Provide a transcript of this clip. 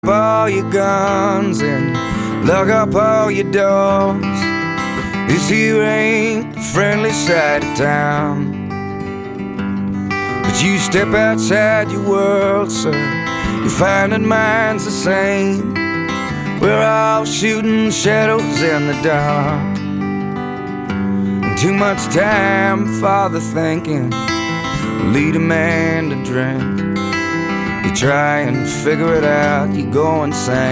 all your guns and lock up all your doors. This here ain't the friendly side of town, but you step outside your world, sir, you find that mine's the same. We're all shooting shadows in the dark, and too much time for the thinking lead a man to drink. You try and figure it out, you go insane.